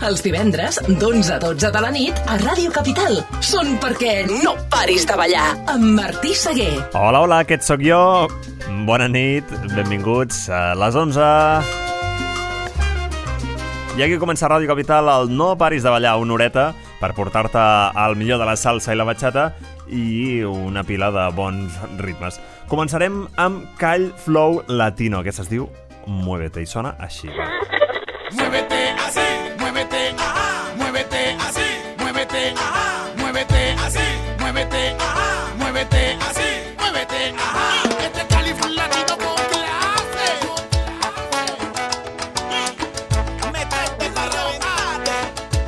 Els divendres, d'11 a 12 de la nit, a Ràdio Capital. Són perquè no paris de ballar, amb Martí Seguer. Hola, hola, aquest sóc jo. Bona nit, benvinguts a les 11. I aquí comença Ràdio Capital el No paris de ballar, una horeta per portar-te al millor de la salsa i la bachata i una pila de bons ritmes. Començarem amb Call Flow Latino, que es diu Muévete, i sona així. Va. Muévete así, muévete, ajá, muévete así, muévete, ajá, muévete así, muévete, ajá, muévete así, muévete, ajá. Este es Cali Flow Latino con clase. Métete para rebotarte.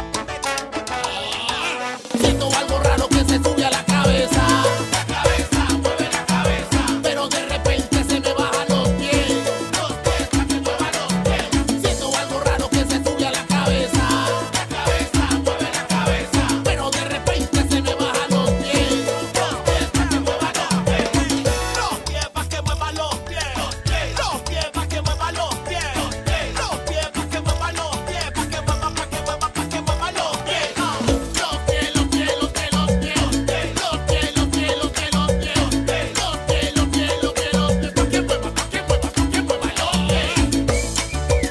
Siento algo raro que se sube a la cabeza. La cabeza, mueve la cabeza. Pero de repente se me bajan los pies. Los pies para que mueva los pies. Siento algo raro que se sube a la cabeza. La cabeza, mueve la cabeza. Pero de repente se me bajan los pies. Los pies para que mueva los pies. Los pies para que mueva los pies. Los pies para que mueva los pies. Los pies para que mueva los pies. Para que mueva, para que mueva, para que mueva los pies. Los pies, los pies, los pies, los pies. Los pies, los pies, los pies, los pies. Los pies, los pies, los pies, los pies. Para que mueva, para que mueva, para que mueva los pies.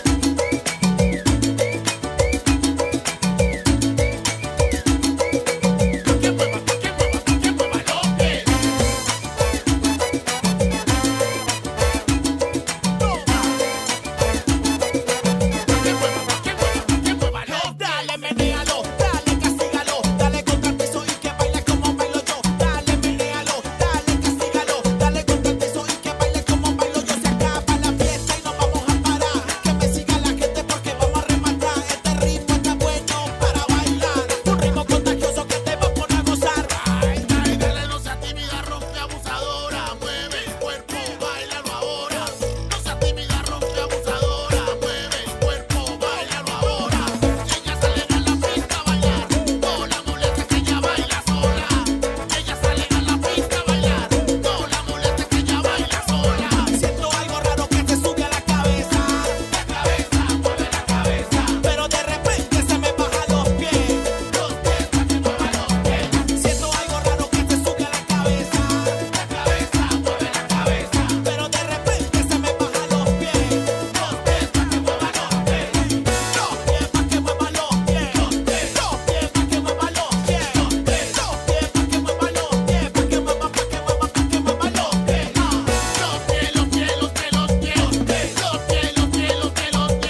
Dale, menéalo, dale, castígalo, dale contra el piso y que baile como bailo yo. Dale, menéalo, dale, castígalo, dale contra el piso y que baile como bailo yo. Se acaba la fiesta y no vamos a parar. Que me siga la gente porque vamos a rematar. Este ritmo está bueno para bailar. Un ritmo contagioso que te va a poner a gozar. Ay, dale, dale, no seas tímida, rompe abusadora. Mueve el cuerpo, bailalo ahora. No seas tímida, rompe abusadora. Mueve el cuerpo, bailalo ahora. Ella sale a la pista a bailar, no la molesta que ella baila sola. Ella sale a la pista a bailar, no la molesta que ella baila sola. Siento algo raro que te sube a la cabeza. La cabeza, mueve la cabeza. Pero de repente se me bajan los pies. Los pies para que mueva los pies. Siento algo raro que te sube a la cabeza. La cabeza, mueve la cabeza. Pero de repente se me bajan los pies. Los pies para que mueva los pies. Los pies para que mueva los pies. Los pies para que mueva los pies. Los pies para que mueva los pies. Para que mueva, para que mueva, para que mueva los pies. Los pies, los pies, los pies, los pies. Los pies, los pies, los pies, los pies, los pies. Los pies, los pies, los pies, los pies. Para que mueva, para que mueva los pies.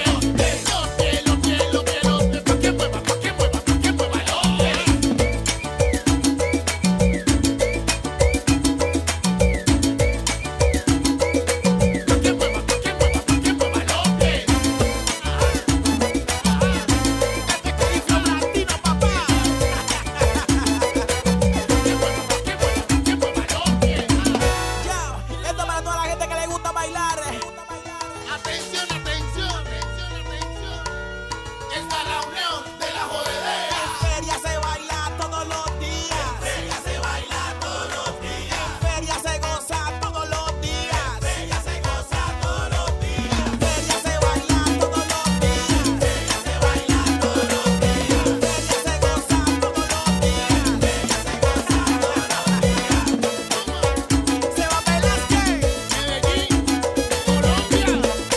Esto para toda la gente que le gusta bailar. Atención, atención, atención. Esta es la unión de la jodedera. En feria se baila todos los días. En feria se baila todos los días. En feria se goza todos los días. En feria se goza todos los días. En feria se baila todos los días. En feria se baila todos los días. En feria se goza todos los días. En feria se goza todos los días. Se va Velázquez, Medellín, Colombia,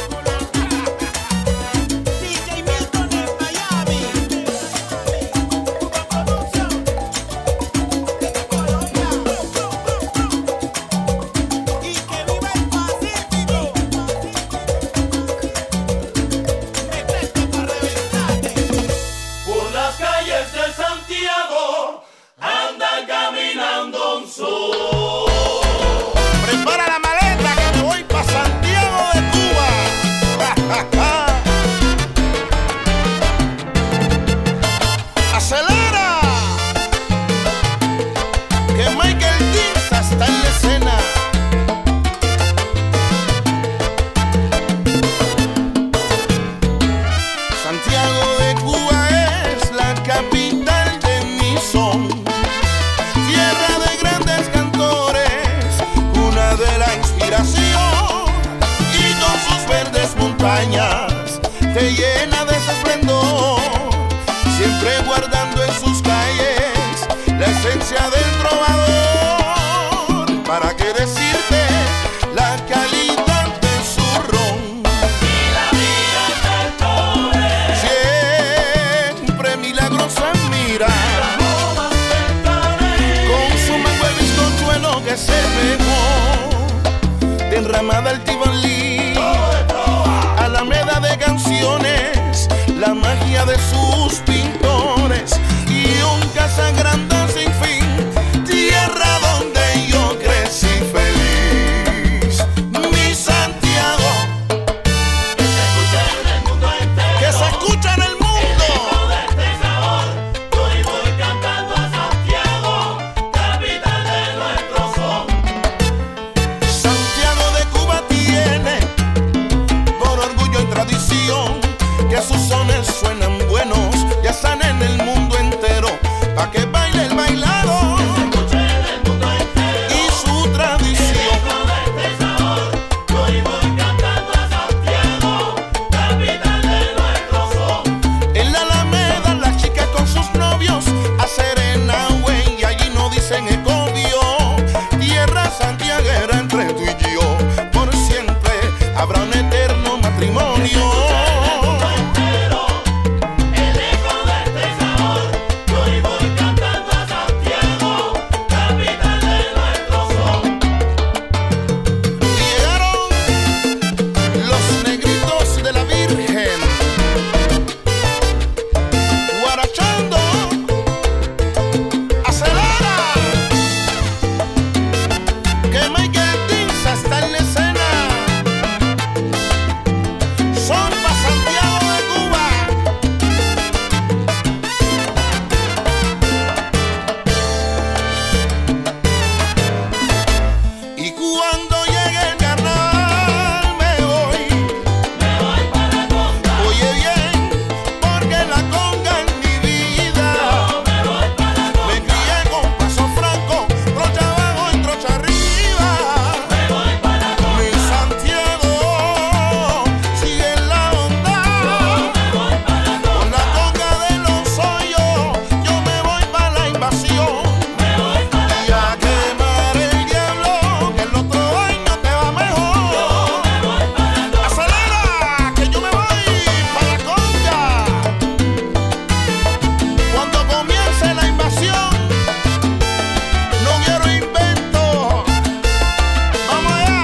DJ Milton en Miami, producción desde Colombia, y que viva el Pacífico. Métete pa' reventarte. Por las calles de Santiago anda caminando un sol. Prepara la maleta que me voy pa' Santiago de Cuba. ¡Acelera! Que Michael Diaz está en la escena. Santiago de Cuba es la capital de mi son. Tierra de grandes cantores. sigue guardando en sus calles la esencia del trovador. ¿Para qué decirte la calidad de su ron? Y la vida del pobre, Siempre milagrosa mira, aromas centrales, con su mango el bizcochuelo que se pegó, derramada el tibalí, alameda de canciones, la magia de sus pintores y un casa grande sin fin, tierra donde yo crecí feliz. Mi Santiago, escucha en el mundo entero. que se escucha en el mundo. De este sabor, hoy voy cantando a Santiago, capital de nuestro son. Santiago de Cuba tiene por orgullo y tradición que sus sones suenan buenos, ya están en el mundo entero, pa' que baile el bailado Escucha en el mundo entero. y su tradición. De este sabor, hoy voy cantando a Santiago, capital de nuestro son. En la Alameda las chicas con sus novios a Serenahue y allí no dicen ecobio. Tierra santiaguera entre tú y yo, por siempre habrá un eterno matrimonio. El eco de este sabor, hoy voy cantando a Santiago, capital de nuestro son. Llegaron los negritos de la Virgen, guarachando, acelera, que Michael Tinza está en la escena, son pa' Santiago de Cuba. Y cuando llegue el carnaval me voy para la conga, oye bien, porque la conga es mi vida. me voy para la conga, Me crié con paso franco, trocha abajo y trocha arriba. me voy para la conga, Mi Santiago sigue en la onda. me voy para la Con conga, la conga de los hoyos, yo me voy para la invasión. me voy para Y a quemar el diablo, que el otro año te va mejor. Acelera, que yo me voy para la conga. Cuando comience la invasión, no quiero invento. Vamos allá.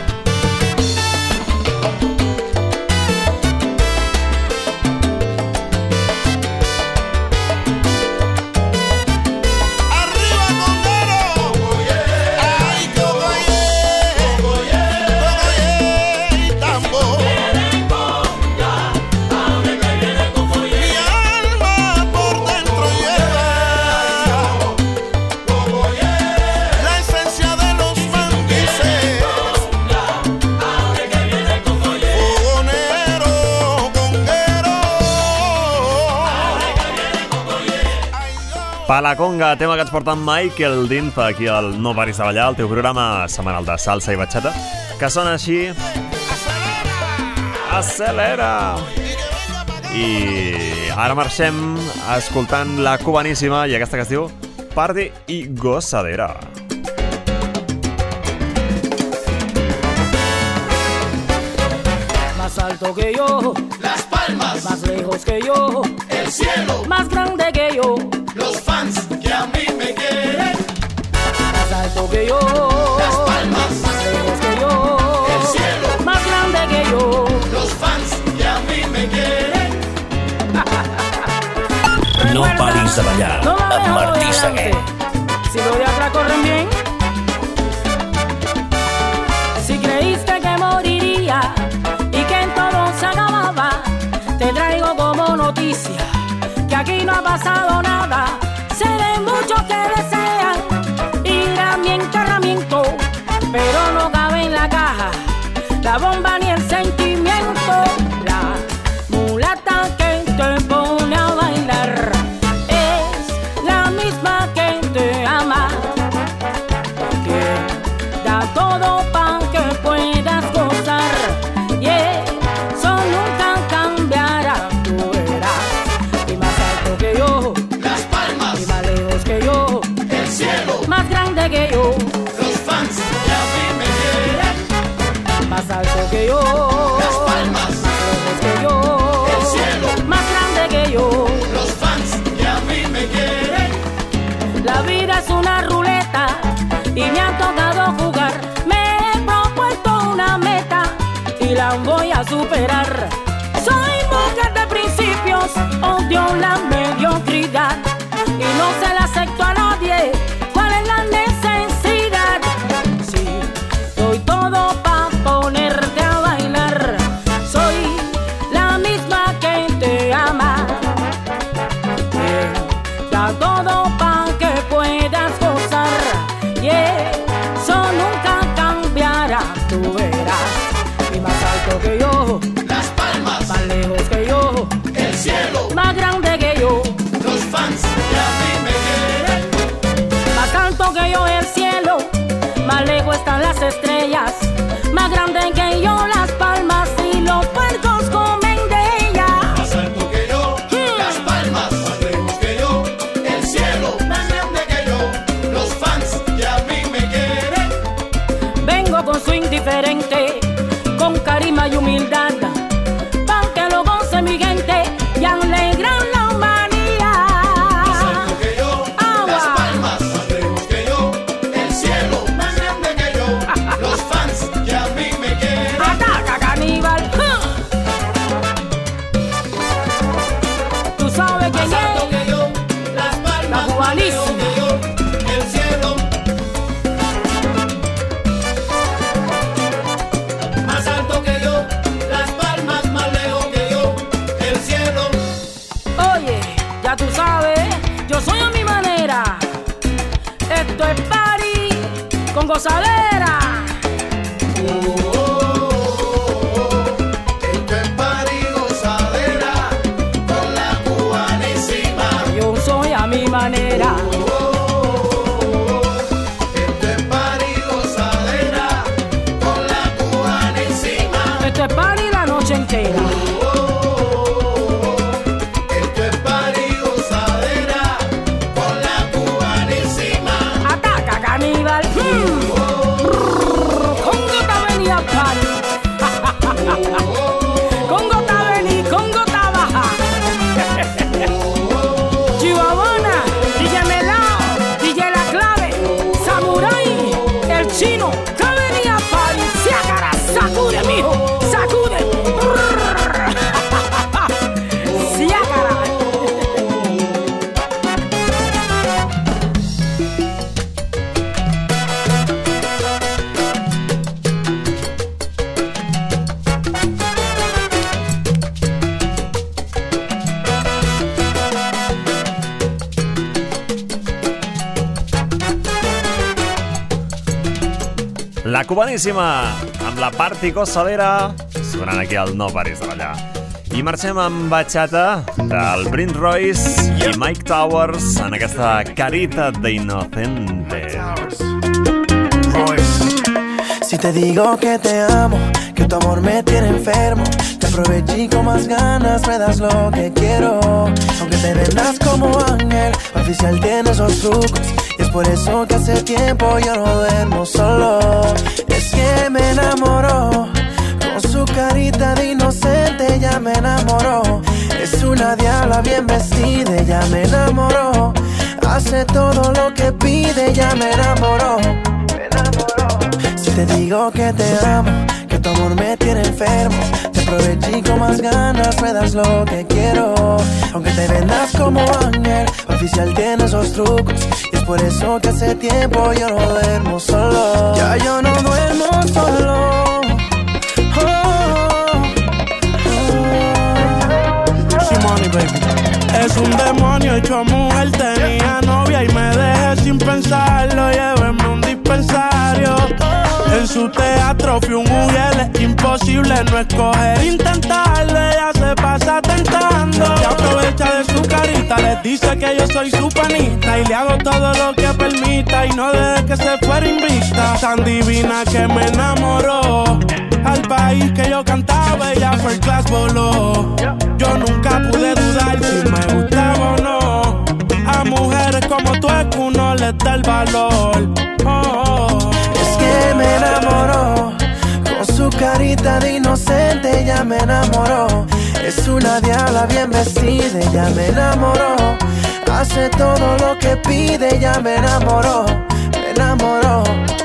Arriba Congero. Ay, Cogoye, Cogoye y tambor. Mi alma por dentro lleva la esencia de los manguises. Fogonero, conguero. Ay, yo. Pa la conga, tema que ens porta Michael Dinza aquí al No Paris de Ballar, el teu programa setmanal de salsa i batxata, que sona així. Acelera! I ara marxem escoltant la cubaníssima i aquesta que es diu Party i Gozadera. Más alto que yo, Las Palmas, más lejos que yo, el cielo, más grande que yo, los fans que a mí me quieren. más alto que yo, Las Palmas, más lejos que yo, el cielo, más grande que yo. los fans que a mí me quieren. No Recuerda, paris de ballar no me amb dejo Martí de Segué. adelante. Si los de atrás corren bien, si creíste que moriría y que en todo se acababa, te traigo como noticia que aquí no ha pasado nada. Seré muchos que desean ir a mi enterramiento, pero no cabe en la caja la bomba ni el sentimiento. La mulata que te pone a bailar es la misma que te ama, que da todo pa' que puedas gozar, y eso nunca cambiará, tú verás. Y más alto que yo, y me ha tocado jugar. Me he propuesto una meta y la voy a superar. Soy mujer de principios, odio la mediocridad y no se la acepto a nadie. ¿Cuál es la necesidad? Sí, doy todo pa' ponerte a bailar. Soy la misma que te ama. Da todo pa' que puedas gozar. Y eso nunca cambiará, tú verás. Y más alto que yo, Las palmas, más lejos que yo, el cielo, más grande que yo. los fans que a mí me quieren. Más alto que yo el cielo, más lejos están las estrellas. Más grande que yo las palmas y los puercos comen de ellas. Más alto que yo, las palmas, más lejos que yo, el cielo, más grande que yo, los fans que a mí me quieren. Vengo con su indiferente, con carisma y humildad, pa' que lo goce mi gente y alegran la humanidad. Más alto que yo, las palmas, más lejos que yo, el cielo, más grande que yo, los fans que a mí me quieren. ¡Ataca, caníbal! Tú sabes quién Más alto es. que yo, las palmas, La más lejos cubanísima. que yo, el cielo. Más alto que yo, las palmas, más lejos que yo, el cielo. Oye, ya tú sabes, yo soy a mi manera. Esto es party con gozadera. Esto es party gozadera con la cubanísima. Yo soy a mi manera. Esto es party gozadera con la cubanísima. Esto es party la noche entera. Esto es party gozadera con la cubanísima. Ataca, caníbal. Congo ta venía party. Congo ta vení, Congo ta baja. Chihuahua, DJ Melao, DJ La Clave, Samurai, el chino, que venía party. Siácara, sacude, mijo, sacude. Siácara. La cubaníssima, amb la party gossadera, sonant aquí al No Paris de Ballar. I marxem amb bachata del Prince Royce i Mike Towers en aquesta carita de inocente. Si te digo que te amo, que tu amor me tiene enfermo, te aproveché con más ganas, me das lo que quiero. Aunque te vendas como ángel, oficial tiene esos trucos, y es por eso que hace tiempo yo no duermo solo. Es que me enamoró, con su carita de inocente ya me enamoró. Es una diabla bien vestida, ya me enamoró. Hace todo lo que pide, ya me enamoró. Si te digo que te amo, que tu amor me tiene enfermo, te aproveché con más ganas, me das lo que quiero. Aunque te vendas como ángel, oficial tiene esos trucos, y es por eso que hace tiempo yo no duermo solo. Ya yo no duermo solo. Money, baby. Es un demonio hecho mujer, tenía novia y me dejé sin pensarlo. Llévenme un dispensario. En su teatro fui un mujer, es imposible no escoger, intentarlo. Ella se pasa tentando, se aprovecha de su carita, les dice que yo soy su panita y le hago todo lo que permita y no deje que se fuera invicta. Tan divina que me enamoró, al país que yo cantaba ella first class voló. Yo nunca pude dudar si me gustaba o no. A mujeres como tú es que uno les da el valor. Es que me enamoró, con su carita de inocente ya me enamoró. Es una diabla bien vestida, ya me enamoró. Hace todo lo que pide, ya me enamoró. Me enamoró. enamoró.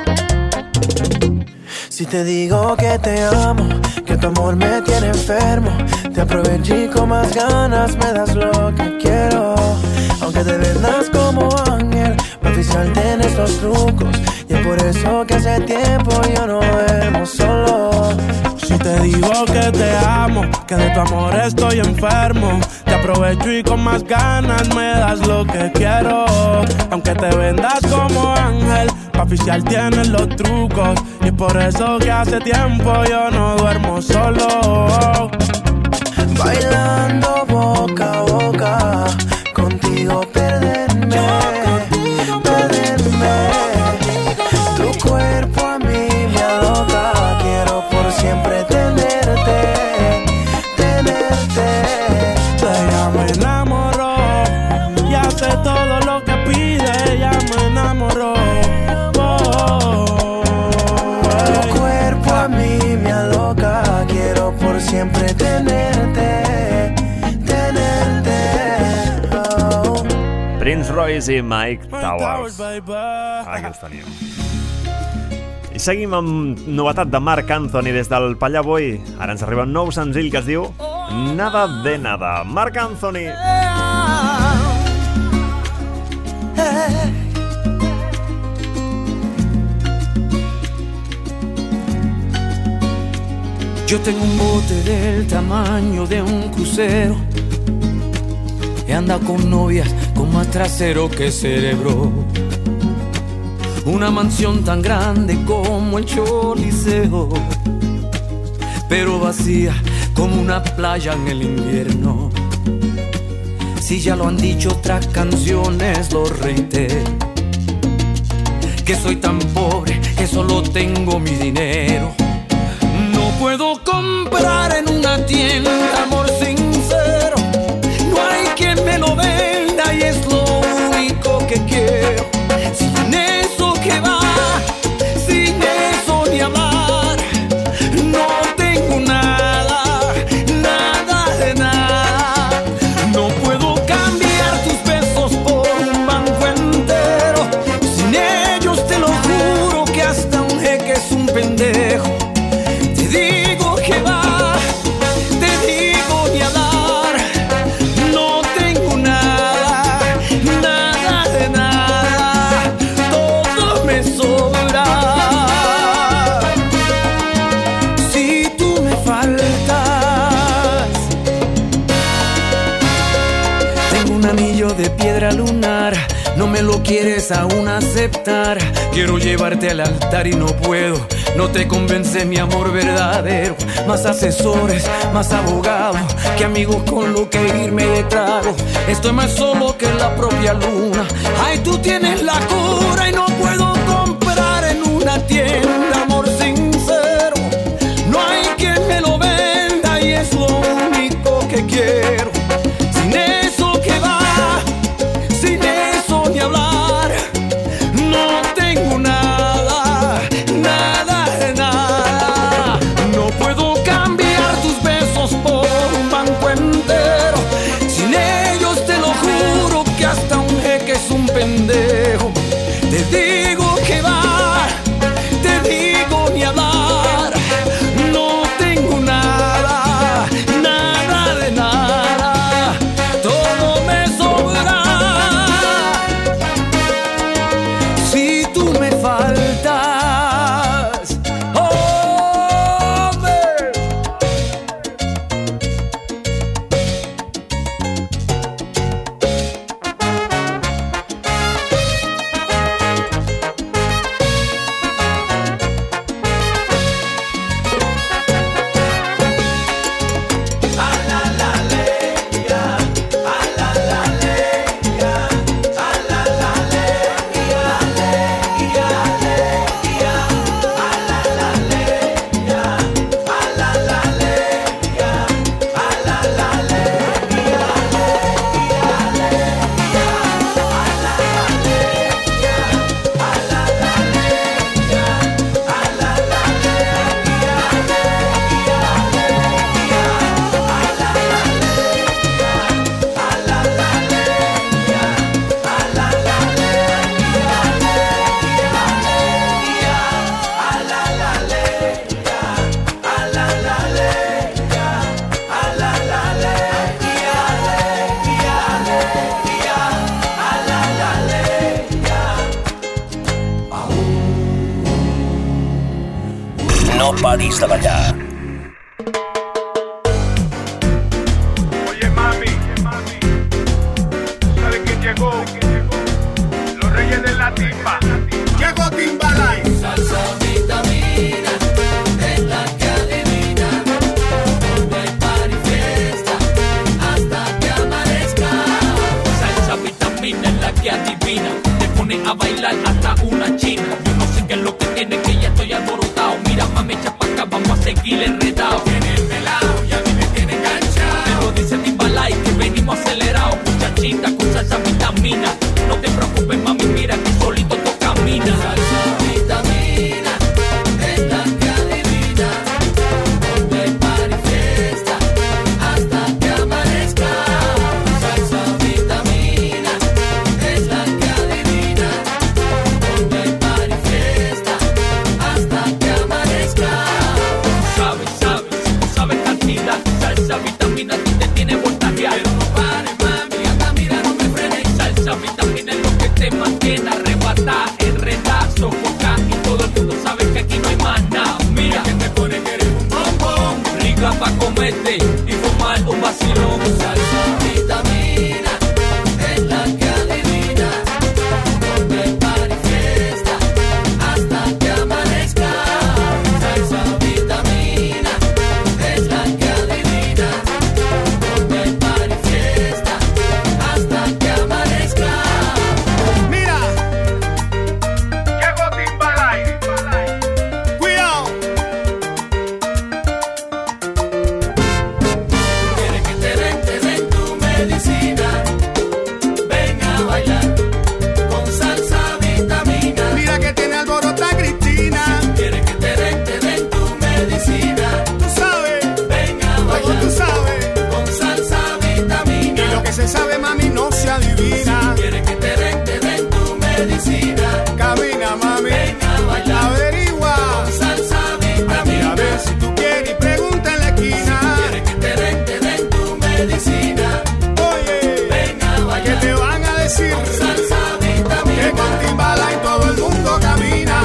Si te digo que te amo, que tu amor me tiene enfermo, te aprovecho y con más ganas me das lo que quiero. Aunque te vendas como ángel, para oficiarte en estos trucos, y es por eso que hace tiempo yo no duermo solo. Si te digo que te amo, que de tu amor estoy enfermo, te aprovecho y con más ganas me das lo que quiero. Aunque te vendas como ángel, pa' oficial tienes los trucos, y es por eso que hace tiempo yo no duermo solo. Bailando boca a boca, contigo perderme, perderme. Tu cuerpo a mí me aloca, quiero por siempre tenerte, tenerte. Ella me enamoró y hace todo lo que pide, ella me enamoró. Tu cuerpo a mí me aloca, quiero por siempre tenerte, tenerte. Oh. Prince Royce i Mike Towers. Aquí els tenim. I seguim amb novetat de Marc Anthony des del Pallavoy. Ara ens arriba un nou senzill que es diu Nada de Nada. Marc Anthony. Yo tengo un bote del tamaño de un crucero y anda con novias con más trasero que cerebro. Una mansión tan grande como el Choliseo, pero vacía como una playa en el invierno. Si ya lo han dicho otras canciones, lo reitero, que soy tan pobre que solo tengo mi dinero. No puedo comprar en una tienda amor sincero, no hay quien me lo venda y es lo único que quiero. Sin eso que va, sin eso ni hablar, no tengo nada, nada de nada. No puedo cambiar tus besos por un banco entero, sin ellos te lo juro que hasta un jeque es un pendejo. Te digo que va, te digo ni hablar, no tengo nada, nada de nada, todo me sobra. Si tú me faltas, tengo un anillo de piedra lunar, no me lo quieres aún aceptar. Quiero llevarte al altar y no puedo, no te convence mi amor verdadero. Más asesores, más abogados, que amigos con lo que irme de trago. Estoy más solo que la propia luna. Ay, tú tienes la cura y no puedo comprar en una tienda amor sincero. No hay quien me lo venda y es lo único que quiero. Sin eso que va, sin eso ni hablar, no tengo nada, nada de nada. No puedo cambiar tus besos por un banco entero, sin ellos te lo juro que hasta un jeque es un pendejo. Te digo que va, te paris de ballar. Oye, mami, ¿sabes quién llegó? Los reyes de la timba. Llegó Timbalay. Salsa vitamina, es la que adivina. Donde hay party fiesta, hasta que amanezca. Salsa vitamina es la que adivina. Te pone a bailar hasta una china. Yo no sé qué es lo que tiene, que ya estoy alborotado. Mira, mami, echa pa' acá, vamos a seguir enredado. Tiene el pelao y a mí me tiene enganchado. Te lo dice Timbalay, que venimos acelerados. Muchachita con salsa vitamina. No te preocupes, mami, mira que solito tú caminas. Salsa vitamina, es la que adivina. Donde hay party fiesta, hasta que amanezca. Salsa vitamina, es la que adivina. Donde hay party fiesta, hasta que amanezca. Sabes cantidad. Salsa vitamina a ti te tiene voltajeado. Pero no pares, mami, anda, mira, no me frenes. Salsa vitamina es lo que te mantiene arrebatar, enredar, sofocar. Y todo el mundo sabe que aquí no hay más nada. Mira Que te pone que eres un bombón. rica pa' comerte y fumar un vacilón. Salsa vitamina, es la que adivina. Donde hay party fiesta, hasta que amanezca. Salsa vitamina, es la que adivina. Donde hay party fiesta, hasta que amanezca. Mira, llegó Timbalay. Cuidado. Quiere que te den tu medicina. Ven a bailar con salsa vitamina. Mira que tiene alborota Cristina. Quiere que te den tu medicina. Tú sabes, Ven a todo bailar tú sabes. con salsa vitamina. Y lo que se sabe, mami, no se adivina. Quiere que te den tu medicina. Camina, mami, Ven a bailar averigua. con salsa Mira, vitamina. a ver si tú quieres y pregunta en la esquina. Quiere que te den tu medicina. Oye, Ven a ¿qué bailar te van a decir? con salsa Que vitamina. con Timbalay todo el mundo camina.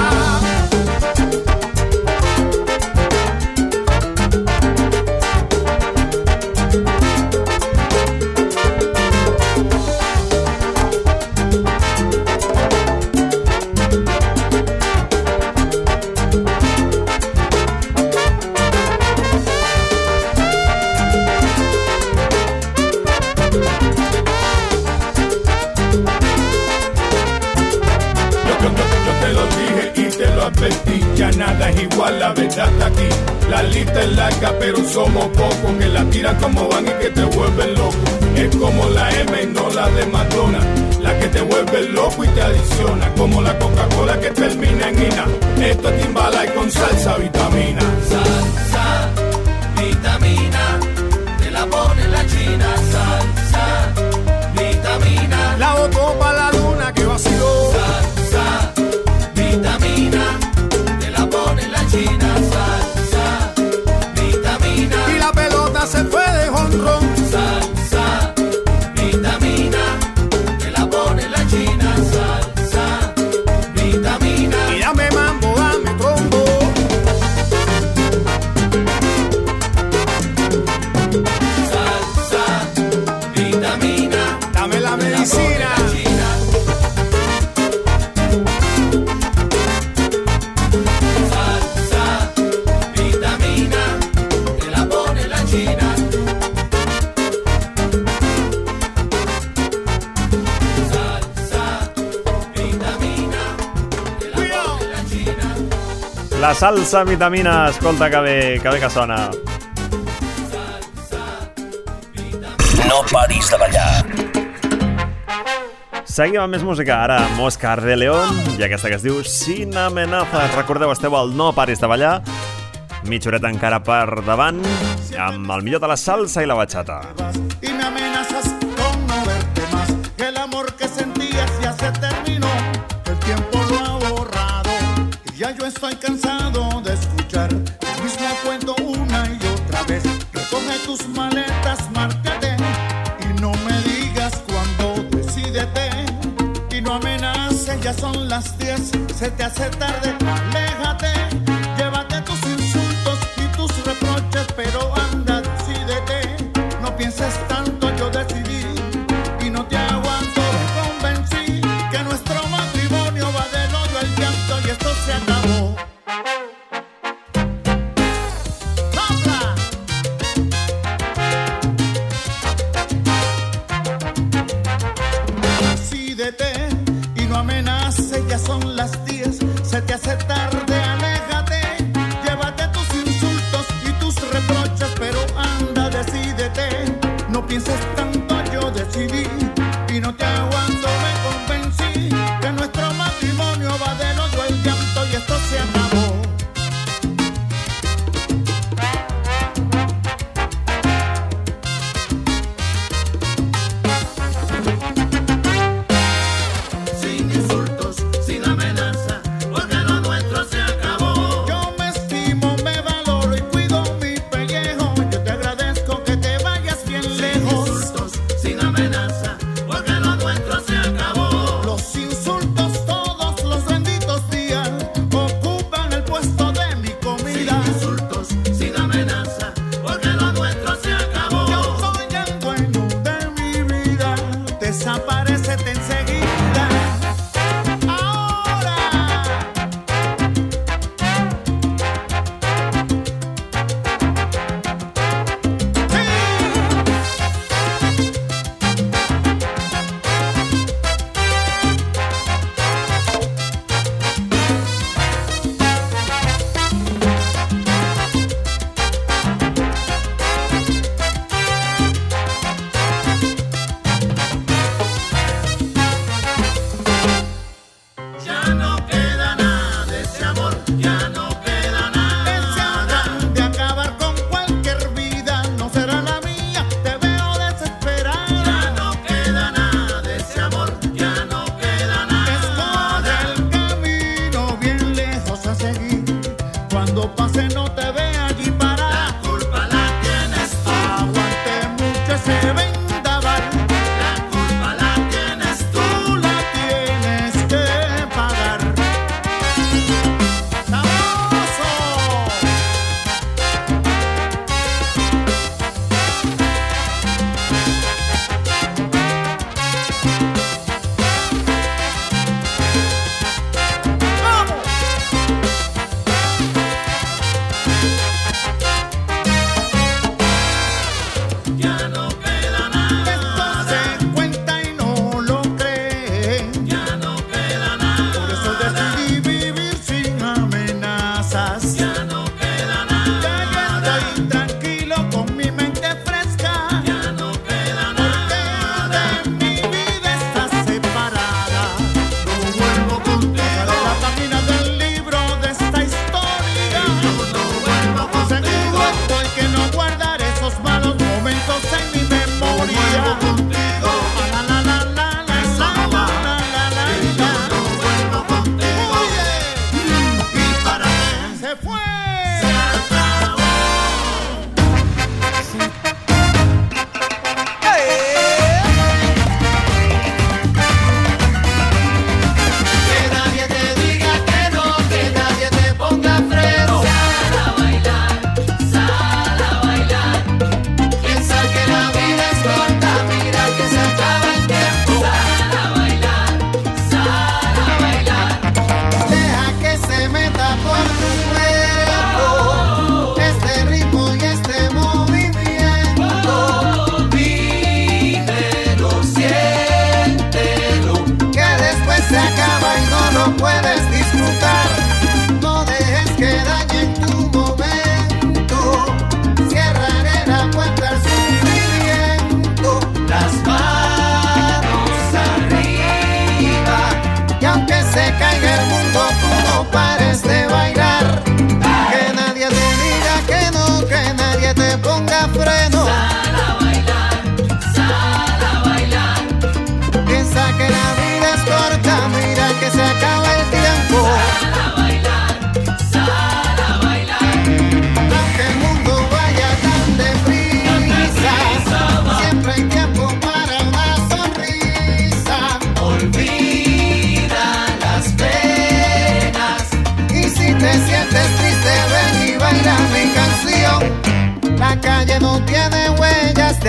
Yo te lo dije y te lo advertí, ya nada es igual, la verdad está aquí. La lista es larga, pero somos pocos que la tiran como van y que te vuelven loco. Es como la M y no la de Madonna, la que te vuelve loco y te adiciona, como la Coca-Cola que termina en ina. Esto es Timbalay con salsa vitamina. Salsa vitamina, te la pone la china. Salsa vitamina, La botó pa' la luna que vaciló. salsa vitamina, te la pone la china. Salsa vitamina, Y la pelota se fue de jonrón. salsa vitamina, te la pone la china. Salsa vitamina, Y dame mambo, dame trombo. salsa vitamina, Dame la te la pone medicina. la china. Salsa vitamina, te la pone la china. Salsa vitamina, te la pone la china. La salsa vitamina, escolta que bé que sona. No paris de ballar. Seguim amb més música, ara amb Oscar de León i aquesta que es diu Sin Amenazas. Recordeu, esteu al No Paris de Ballar, mitja horeta encara per davant, amb el millor de la salsa i la bachata. Y me amenazas con no verte más. Que el amor que sentías ya se terminó. Que el tiempo lo ha borrado. Y ya yo estoy cansado de escuchar el mismo cuento una y otra vez. Recoge tus maletas, márcate. Y no me digas cuándo, decídete. Y no amenaces, ya son las 10. Se te hace tarde, aléjate. Llévate tus insultos. pero anda, decídete. No pienses tanto, yo decidí y no te aguanto, me convencí que nuestro matrimonio va del odio al llanto y esto se acabó. ¡Sopla! Decídete y no amenaces, ya son las 10, se te hace tarde, aléjate. Llévate tus insultos y tus reproches, pero anda, decídete. No pienses tanto, yo decidí y no te aguanto, me convencí que nuestro matrimonio va del odio al llanto y esto se acabó. Sin insultos, sin amenaza, porque lo nuestro se acabó. Yo me estimo, me valoro y cuido mi pellejo. Yo te agradezco que te vayas bien lejos. Sin insultos, sin amenaza, porque lo nuestro se acabó. Los insultos todos los benditos días ocupan el puesto de mi comida. Sin insultos, sin amenaza, porque lo nuestro se acabó. Yo soy el dueño de mi vida, desaparécete enseguida. Ahora.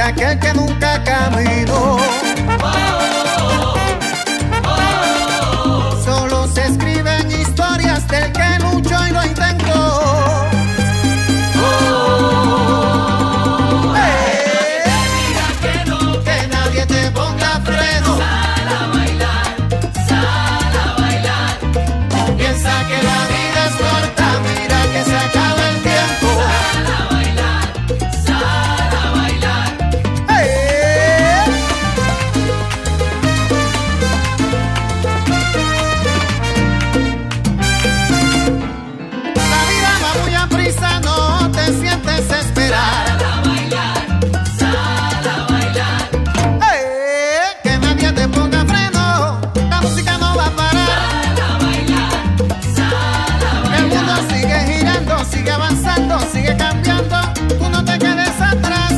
de aquel que nunca caminó. Solo se escriben historias del que luchó y lo intentó. Que nadie te ponga freno. Sal a bailar. Piensa que la vida es corta, mira que se acaba el tiempo. Sal a bailar. La vida va muy a prisa, no te sientes esperar. Sal a bailar. Que nadie te ponga freno, la música no va a parar. El mundo sigue girando, sigue avanzando, sigue cambiando, tú no te quedes atrás.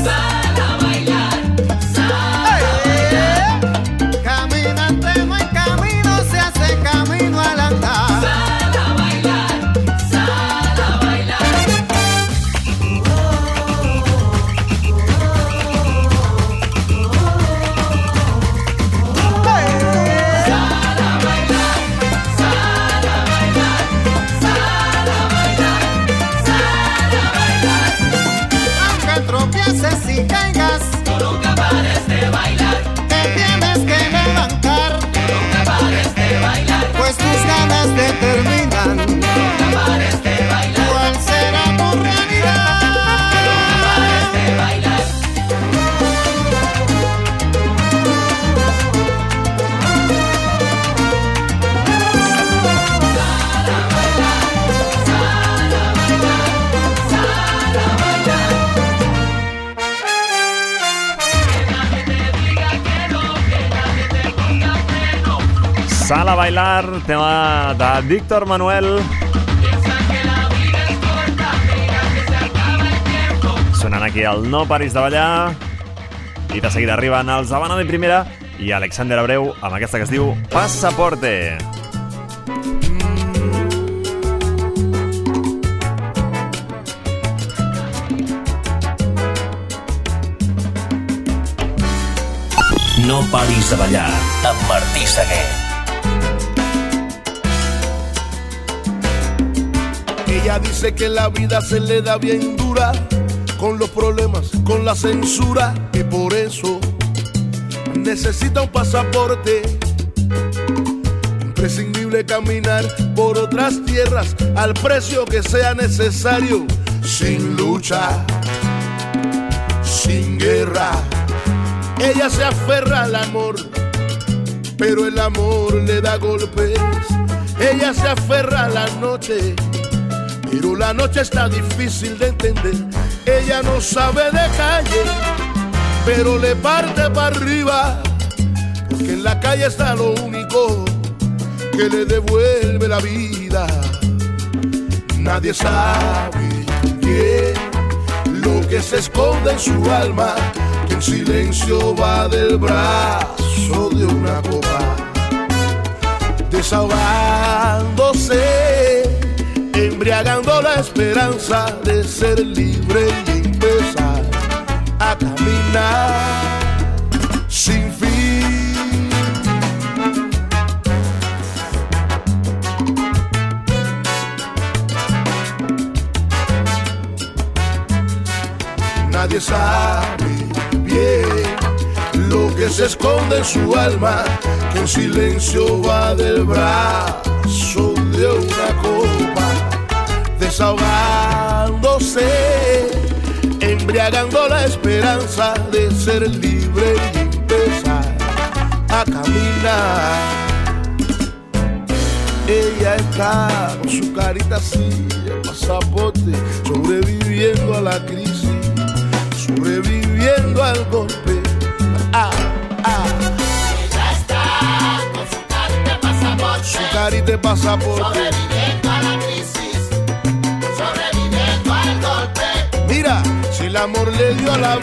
Caminante no hay camino, se hace camino al andar. Aunque tropieces y caigas, tú nunca pares de bailar. Te tienes que levantar, tú nunca pares de bailar. Pues tus ganas determinan, tú nunca pares de bailar. ¿Cuál será tu realidad? Tú nunca pares de bailar. Sal a bailar, tema de Víctor Manuel. Sonant aquí el No paris de ballar. I de seguida arriben els Habana de Primera i Alexander Abreu amb aquesta que es diu Passaporte. No paris de ballar amb Martí Seguer. Ella dice que la vida se le da bien dura, con los problemas, con la censura, y por eso necesita un pasaporte. Imprescindible caminar por otras tierras al precio que sea necesario, sin lucha, sin guerra. Ella se aferra al amor, pero el amor le da golpes. Ella se aferra a la noche, pero la noche está difícil de entender. Ella no sabe de calle, pero le parte para arriba, porque en la calle está lo único que le devuelve la vida. Nadie sabe bien lo que se esconde en su alma, que en silencio va del brazo de una copa, desahogándose, embriagando la esperanza de ser libre y empezar a caminar sin fin. Nadie sabe bien lo que se esconde en su alma, que en silencio va del brazo de una copa, desahogándose, embriagando la esperanza de ser libre y empezar a caminar. Ella está con su carita así, el pasaporte, sobreviviendo a la crisis, sobreviviendo al golpe. Ella está con su carita de pasaporte, su carita de pasaporte, sobreviviendo a la crisis, sobreviviendo al golpe. Mira, si el amor le dio a la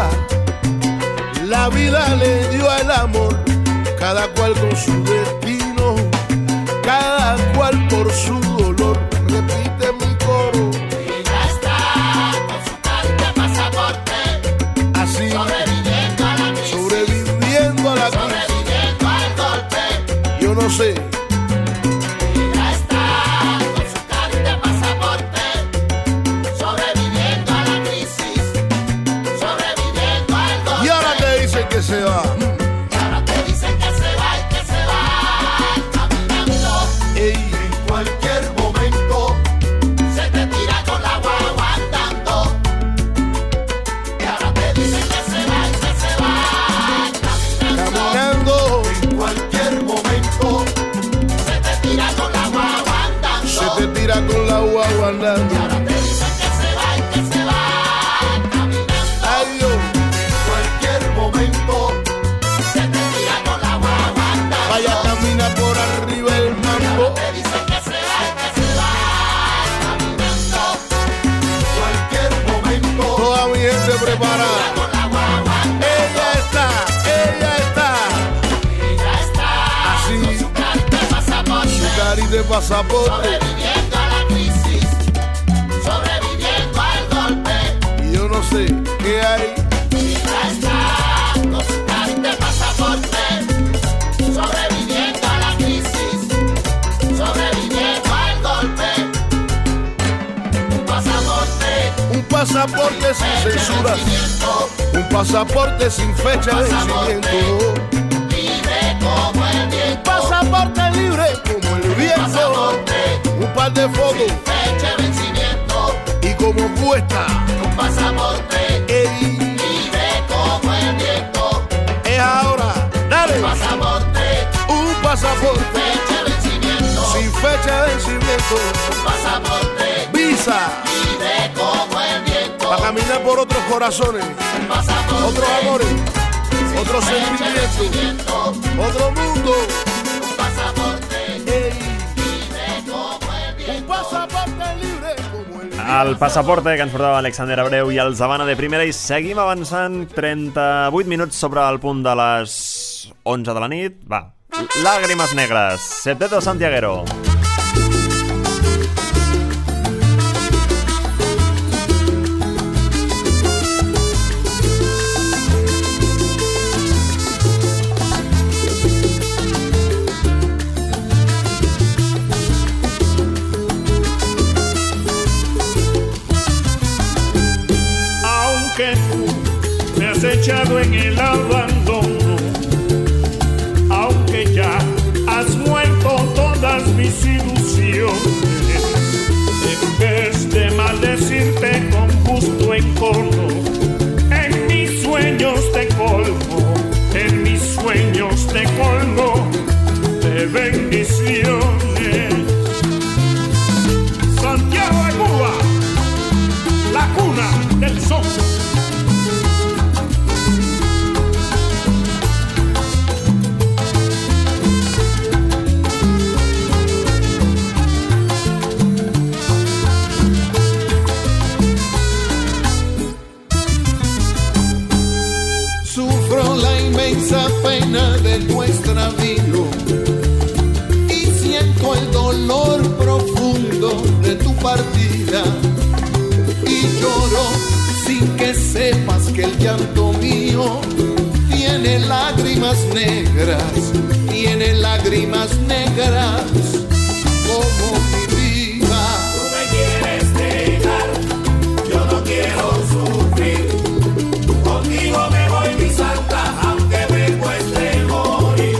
vida le dio al amor. Cada cual con su destino, cada cual por su dolor. Repite mi coro. Ella está con su carita de pasaporte, Así. sobreviviendo yo no sé. Ella está con su carta de pasaporte, sobreviviendo a la crisis, sobreviviendo al golpe. Y ahora te dicen que se va. Y ahora te dicen que se va y que se va caminando. Ey, En cualquier momento se te tira con la guagua andando. Y ahora te dicen que se va y que se va caminando. caminando. En cualquier momento se te tira con la guagua andando. Se te tira con la guagua Y andando. ahora te dicen que se va y que se va caminando. Ay, Dios. En cualquier momento se te tira con la guagua andando. Vaya, camina por arriba el mambo. Te dicen que se va y que se va caminando. En cualquier momento Toda mi gente preparada. con la guagua andando. Ella está. Ella está Así. con su carta de pasaporte, Su carita de pasaporte. sobreviviendo a la crisis, sobreviviendo al golpe. Y yo no sé qué hay. Ella está con su carta de pasaporte, sobreviviendo a la crisis, sobreviviendo al golpe. Un pasaporte sin censura. Un pasaporte sin fecha de vencimiento. libre como el viento. Un pasaporte libre como el viento. Un par de fotos. Fecha de vencimiento. Y como cuesta. Un pasaporte Ey, libre como el viento. es ahora. Dale. Un pasaporte. fecha de vencimiento. Sin fecha de vencimiento. Un pasaporte Visa. libre como el viento. Para caminar por otros corazones. Un pasaporte Otros amores. Otros fecha de sentimientos. vencimiento. Otro mundo. Un pasaporte Ey, libre como el viento. un pasaporte libre como el viento. El passaporte que ens portava Alexander Abreu i el Zabana de primera, i seguim avançant 38 minuts sobre el punt de les 11 de la nit. Va, Lágrimas Negras, Septeto Santiaguero. Aunque tú me has echado en el abandono, aunque ya has muerto todas mis ilusiones, en vez de maldecirte con gusto encono, en mis sueños te colmo, en mis sueños te colmo de bendiciones. Santiago de Cuba, la cuna del sol. Sufro la inmensa pena de nuestra vida y siento el dolor profundo de tu partida y lloro sin que sepas que el llanto mío tiene lágrimas negras como mi vida. Tú me quieres dejar, yo no quiero sufrir. Contigo me voy, mi santa, aunque me cueste morir.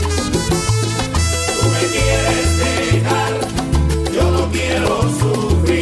Tú me quieres dejar, yo no quiero sufrir.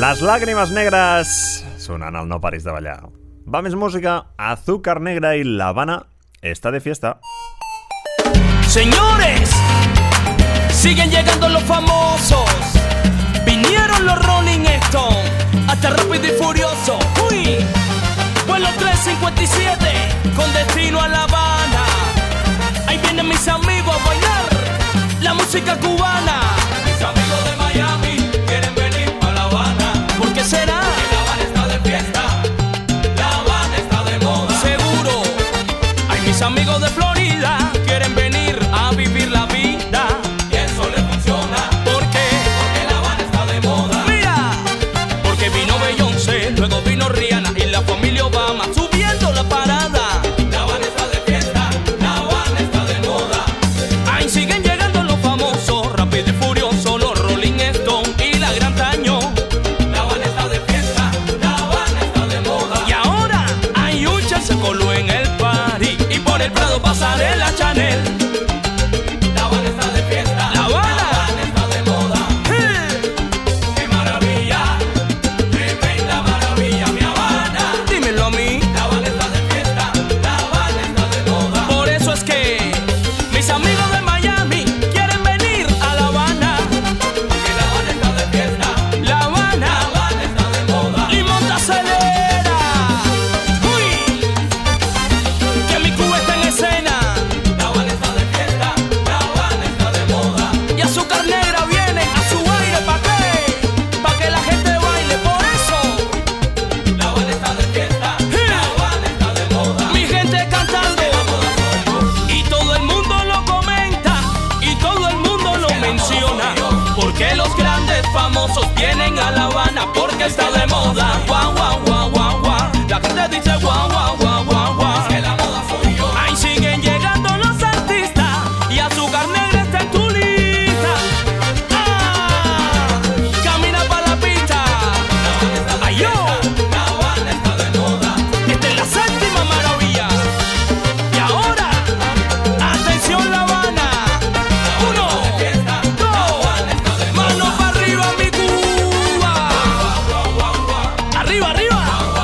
Les Lágrimes Negres sonant al No Paris de Ballar. Va més música, Azúcar Negra y La Habana está de fiesta. Señores, siguen llegando los famosos. Vinieron los Rolling Stones, hasta Rápido y Furioso. Uy, vuelo 357 con destino a La Habana. Ahí vienen mis amigos a bailar la música cubana. Mis amigos de Miami quieren venir a La Habana. ¿Por qué será? Que La Habana está de fiesta, La Habana está de moda. Seguro. Hay mis amigos de Florida quieren venir a vivir la vida. Y eso les funciona. ¿Por qué? Porque La Habana está de moda. Mira, porque vino Beyoncé, luego vino Rihanna y la familia Obama subiendo la parada. La Habana está de fiesta, La Habana está de moda. Ahí siguen llegando los famosos, Rápido y Furioso, los Rolling Stones y la Gran Taño. La Habana está de fiesta, La Habana está de moda. Y ahora hay un se coló en el party y por el Prado pasarela Chanel. La Habana está de fiesta, La Habana está de moda. ¡Qué maravilla! Tremenda maravilla, mi Habana. Dímelo a mí. La Habana está de fiesta, La Habana está de moda. Por eso es que mis amigos de Miami quieren venir a La Habana. Porque La Habana está de fiesta, La Habana está de moda. Limón te acelera. Uy, que mi Cuba está en escena. La Habana está de fiesta, La Habana está de moda. Y Azúcar Negra viene a su aire, ¿pa' qué? Pa' que la gente baile, por eso. La Habana está de fiesta, La Habana está de moda. Mi gente cantando, y todo el mundo lo comenta, y todo el mundo lo menciona. Porque los grandes famosos vienen a La Habana porque está de moda. Guau, guau, guau, guau, guau. La gente dice guau, guau, guau, guau, guau. Es que la moda soy yo. Ahí siguen llegando los artistas y Azúcar Negra está en tu lista. Ah, camina pa' la pista. Ay, yo. La Habana está de moda. Esta es la séptima maravilla. Y ahora, atención La Habana. 1, 2, manos para arriba mi Cuba. Arriba, arriba.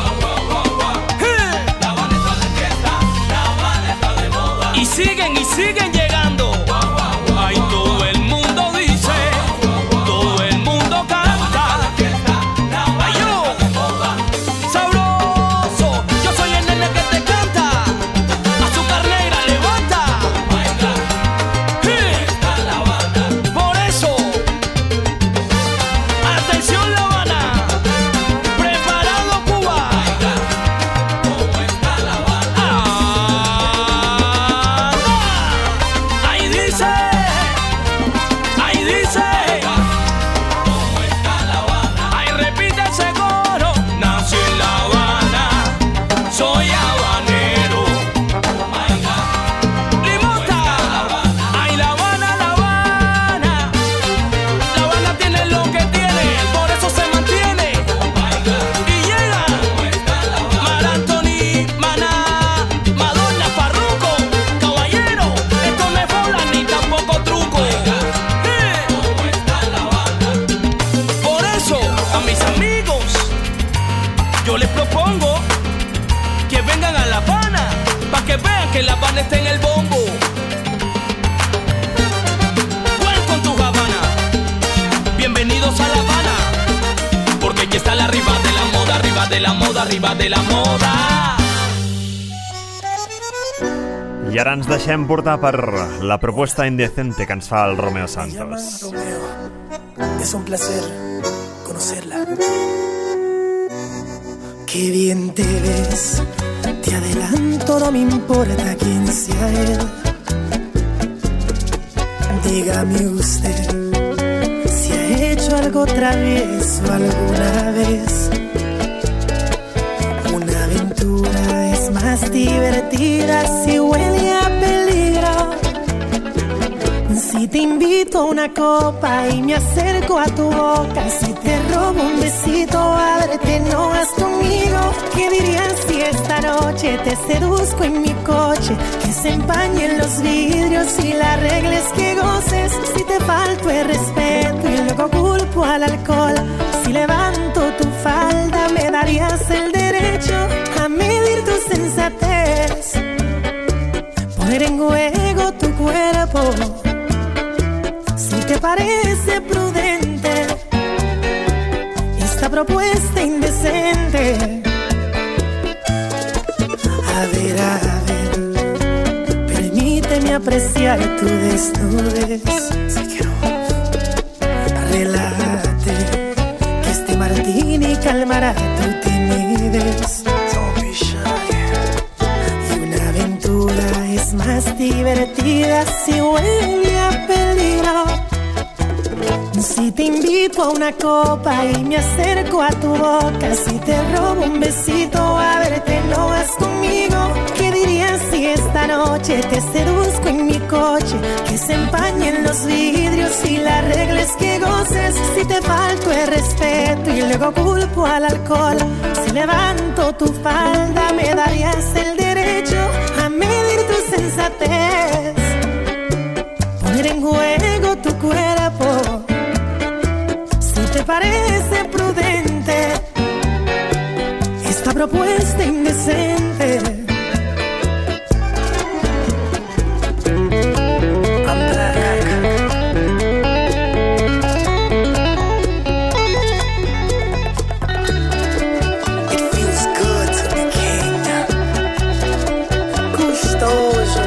La Habana está de fiesta, La Habana está de moda. Y siguen llegando. Ay, todo el mundo dice, todo el mundo canta. Ay, yo, sabroso, yo soy el nene que te canta. Azúcar Negra, levanta. Por eso, atención La Habana, preparado Cuba. Ahí dice, ahí repite ese coro. Nací en La Habana, soy habanero. Limota, ay La Habana, La Habana. La Habana tiene lo que tiene, por eso se mantiene. Y llega Mar Anthony, Maná, Madonna, Farruko, caballero. Esto no es bola ni tampoco truco. Por eso a mis amigos yo les propongo que vengan a La Habana, pa' que vean que La Habana está en el bombo. Welcome to Habana, bienvenidos a La Habana, porque aquí está la arriba de la moda, arriba de la moda, arriba de la moda. I ara ens deixem portar per la proposta indecente que ens fa el Romeo Santos. Es un placer conocerla. Qué bien te ves, te adelanto, no me importa quién sea él. Dígame usted si ha hecho algo travieso alguna vez. Una aventura es más divertida si huele a peligro. Si te invito a una copa y me acerco a tu boca, si te robo un besito, ábrete, no vas conmigo. ¿Qué dirías si esta noche te seduzco en mi coche? Que se empañen los vidrios y la regla es que goces. Si te falto el respeto y luego culpo al alcohol, si levanto tu falda, me darías el derecho a medir tu sensatez, poner en juego tu cuerpo, si te parece prudente esta propuesta indecente. A ver, permíteme apreciar tu desnudez. Relájate, que este martini calmará tu timidez. Y una aventura es más divertida si huele a peligro. Si te invito a una copa y me acerco a tu boca, si te robo un besito a verte no vas conmigo, ¿qué dirías si esta noche te seduzco en mi coche? Que se empañen los vidrios y la regla es que goces. Si te falto el respeto y luego culpo al alcohol, si levanto tu falda me darías el derecho a medir tu sensatez, poner en juego tu cuerpo, ¿te parece prudente esta propuesta indecente? It feels good to be king. Gustoso.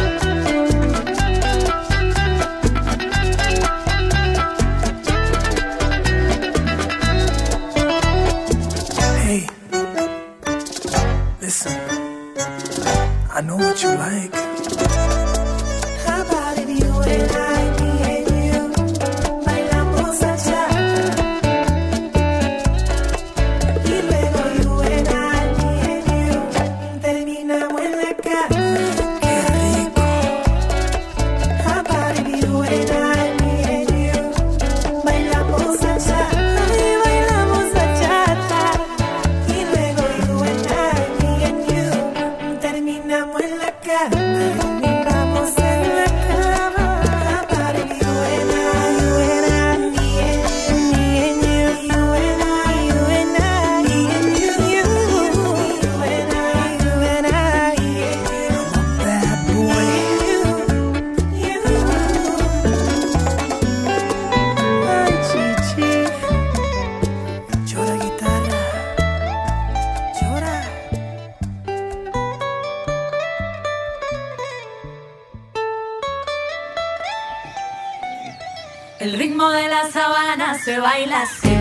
I know what you like. How about if you and I, me and you, bailamos bachata? Y luego you and I, me and you, terminamos en la cama. Qué rico. How about if you and I, me and you, bailamos bachata? Y bailamos bachata. Y luego you and I, me and you, terminamos en la cama, terminamos en la cama. About it, you and I, me and you, you and I, me and you, you and I, I'm a bad boy. Ay, chichi, llora guitarra, llora. El ritmo de la sabana se baila así.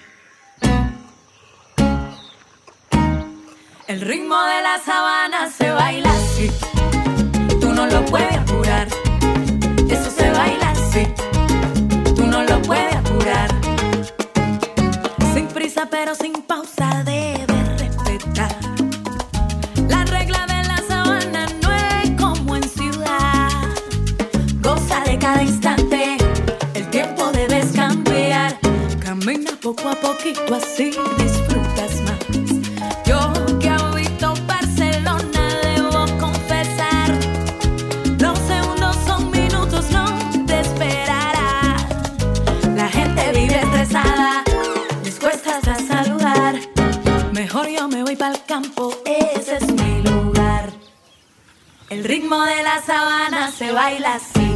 El ritmo de la sabana se baila así. Tú no lo puedes apurar. Eso se baila así. Tú no lo puedes apurar. Sin prisa pero sin pausa debes respetar. La regla de la sabana no es como en ciudad. Goza de cada instante. El tiempo debes cambiar. Camina poco a poquito así disfrutas más. Yo que habito Barcelona debo confesar, los segundos son minutos, no te esperará. La gente vive estresada, les cuesta hasta saludar. Mejor yo me voy pa'l campo, ese es mi lugar. El ritmo de la sabana se baila así.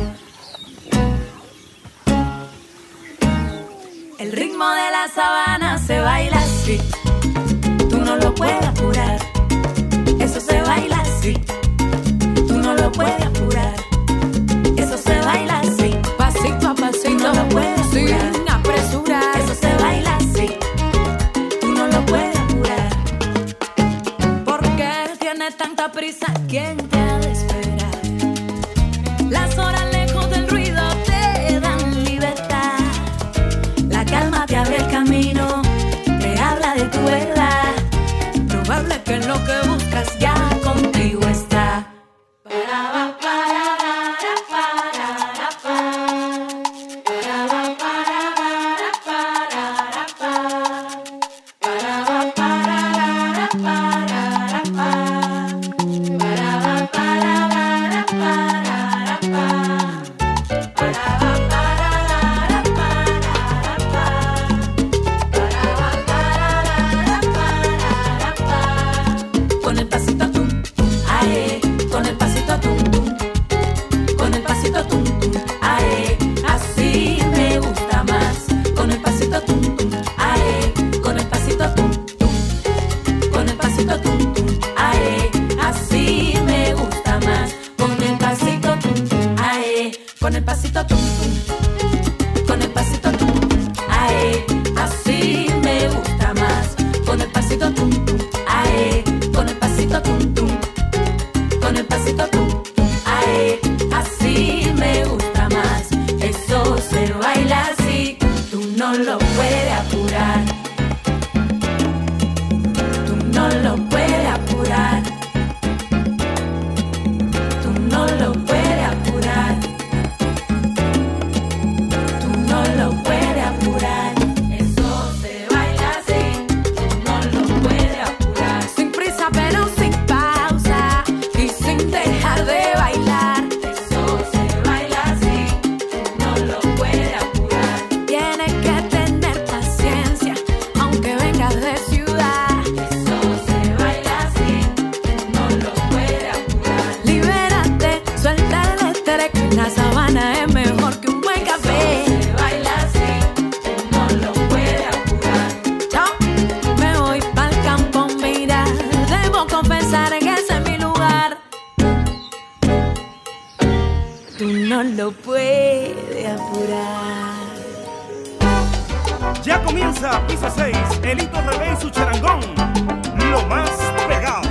El ritmo de la sabana se baila así. Tú no lo puedes apurar. Eso se baila así. Tú no lo puedes apurar. Eso se baila así. Pasito a pasito. No lo puedes apurar. Sin apresurar. Eso se baila así. Tú no lo puedes apurar. ¿Por qué tienes tanta prisa? ¿Quién te ha de esperar? Las horas lejos del ruido te dan libertad. La calma te abre el camino, te habla de tu verdad. Probable con el pasito tum tum, con el pasito tum tum, ae, así me gusta más, con el pasito tum tum, ae, con el pasito tum tum, con el pasito tum tum, ae, así me gusta más, eso se baila así, tú no lo puedes apurar, tú no lo puedes apurar, tú no lo puedes apurar, tú no lo puedes apurar, eso se baila así, tú no lo puedes apurar, sin prisa pero sin pausa y sin dejar de bailar, eso se baila así, tú no lo puedes apurar, tienes que tener paciencia aunque vengas de ciudad, eso se baila así, tú no lo puedes apurar, libérate, suelta el estrés que la sabana es mejor que un buen café, se baila así, tú no lo puedes apurar, chao, me voy pa'l campo, mira, debo confesar que ese es mi lugar, tú no lo puedes apurar. Ya comienza Piso 6, Elito Rebé y su charangón, lo más pegado.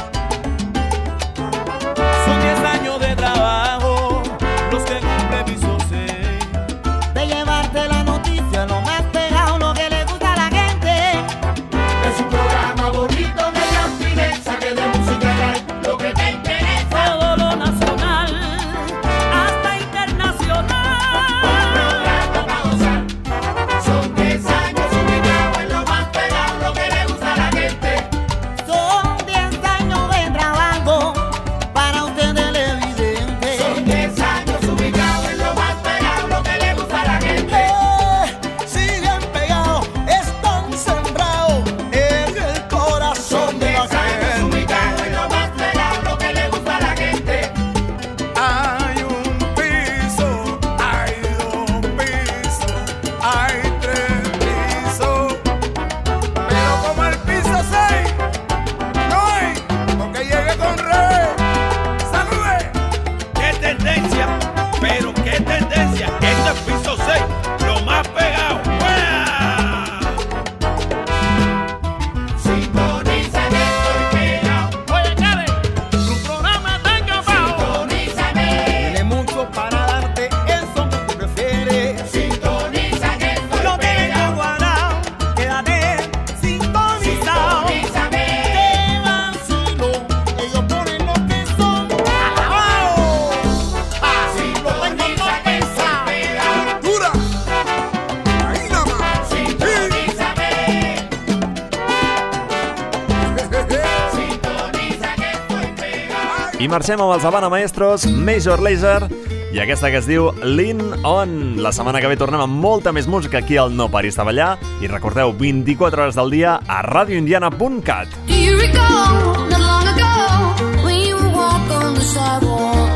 Son 10 años de trabajo los que cumple Piso 6. De llevarte la noticia, lo más pegado, lo que le gusta a la gente. Es un programa bonito, media fineza, que de música hay lo que te interesa. Todo lo nacional hasta internacional. Un programa para gozar. Son 10 años ubicados en lo más pegado, lo que le gusta a la gente. Son 10 años de trabajo para usted televidente. Son 10 años ubicados en lo más pegado, lo que le gusta a la gente. Siguen pegados, están sembrados en el corazón Son de 10 la años gente. ubicados en lo más pegado, lo que le gusta a la gente. Hay un piso, hay 2 pisos, hay 3 pisos. Pero como el piso 6, no hay, porque llegue con re. ¡Salude! ¡Qué tendencia! Pero qué tendencia. Este es Piso 6, lo más pegado. ¡Uah! Sintoniza que estoy pegado. Oye, Chávez, tu programa está encapado. Sintonízame. Tiene mucho para darte, eso que tú prefieres. Sintoniza que estoy Lo tengo pegado. guardado, quédate sintonizado. Sintonízame. Qué vacilo, ellos ponen lo que son. ¡Alabao! Sintoniza que estoy pegado. ¡Dura! ¡Ahí nada más! Sintonízame. Sintoniza que estoy pegado. I marxem amb els Havana Maestros, Major Lazer, i aquesta que es diu Lean On. La setmana que ve tornem amb molta més música aquí al No Paris de Ballar. I recordeu, 24 hores del dia a radioindiana.cat. Do you recall, not long ago, when you would walk on the sidewalk?